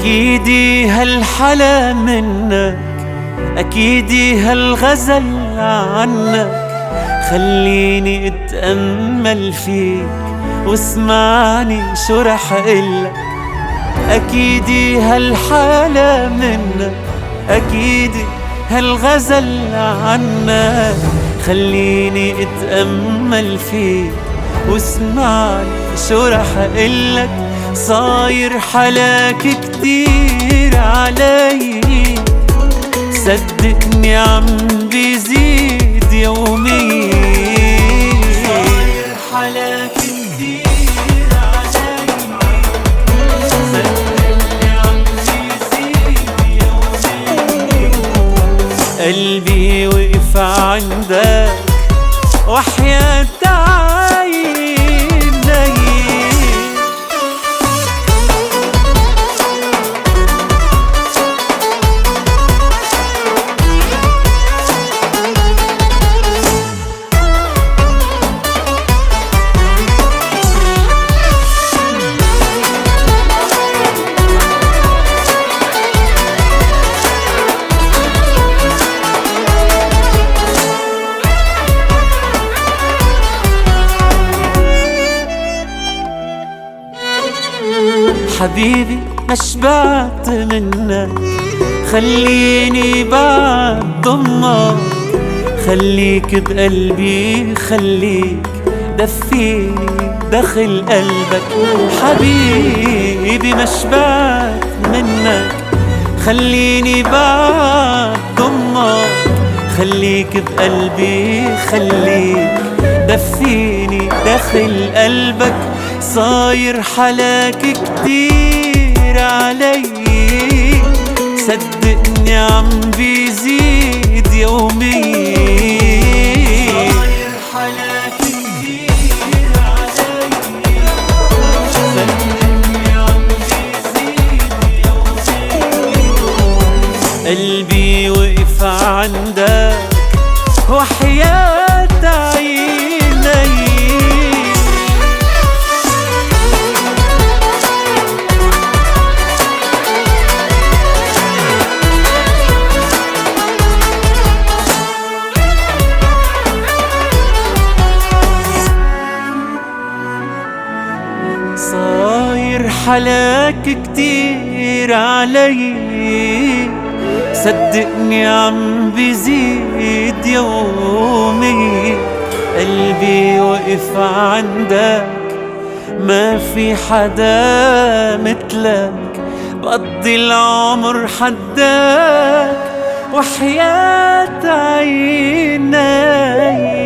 أكيدي هالحلا منك، أكيدي هالغزل عنك. خليني اتأمل فيك واسمعني شو رح قلك. أكيدي هالحلا منك، أكيدي هالغزل عنك. خليني اتأمل فيك واسمعني شو رح قلك. صاير حلاك كتير علي، صدقني عم بيزيد يوميا. صاير حلاك كتير علي، صدقني عم بيزيد يوميا. قلبي وقف عندك وحياة عيني. حبيبي ما شبعت منك، خليني بعد ضمك. خليك بقلبي، خليك دفيني داخل قلبك. حبيبي ما شبعت منك، خليني بعد ضمك. خليك بقلبي، خليك دفيني داخل قلبك. صاير حلاك كتير علي، صدقني عم بيزيد يوميا. صاير حلاك كتير علي، صدقني عم بيزيد يوميا. قلبي وقف عندك وحياة عيني. صاير حلاك كتير علي، صدقني عم بيزيد يومي. قلبي وقف عندك، ما في حدا مثلك. بقضي العمر حداك وحياة عيني.